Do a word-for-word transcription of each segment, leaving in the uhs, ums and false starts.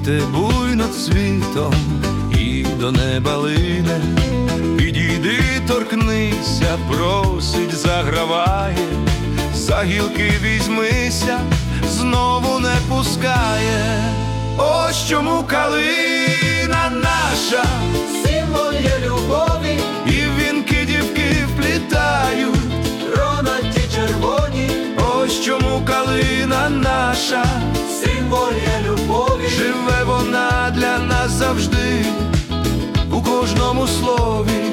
цвіте буйно цвітом і до неба лине. Підійди, торкнися, просить, заграває, за гілки візьмися, знову не пускає. Ось чому калина наша, символ є любові, і вінки дівки вплітають, грона ті червоні. ось чому калина наша, символ є любові, живе вона для нас завжди, у кожному слові.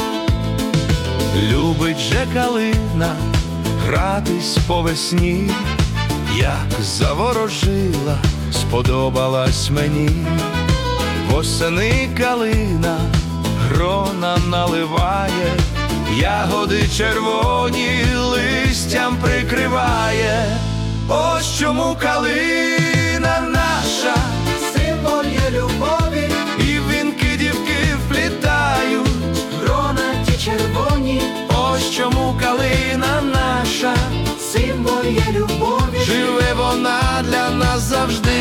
Любить же калина гратись по весні, як заворожила, сподобалась мені. Восени калина грона наливає, ягоди червоні листям прикриває. Ось чому калина наша, символ є любові, і вінки дівки вплітають, грона ті червоні. ось чому калина наша, символ є любові, живе вона для нас завжди.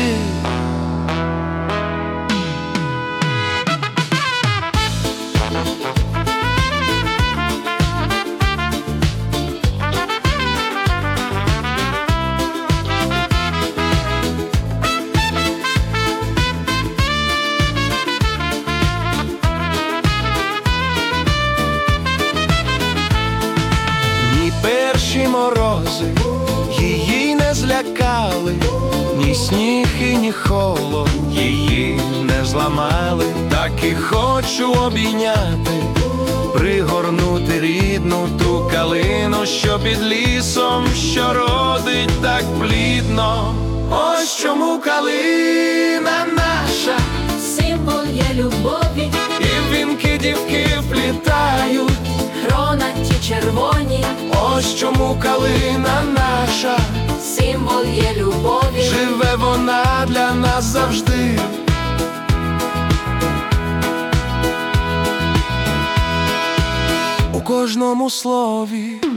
Перші морози її не злякали, ні сніг і ні холод її не зламали. Так і хочу обійняти, пригорнути рідну ту калину, що під лісом, що родить так плідно. Ось чому калина наша, символ є любові, і вінки дівки вплітають, грона ті червоні. ось чому калина наша, символ є любові, живе вона для нас завжди. У кожному слові.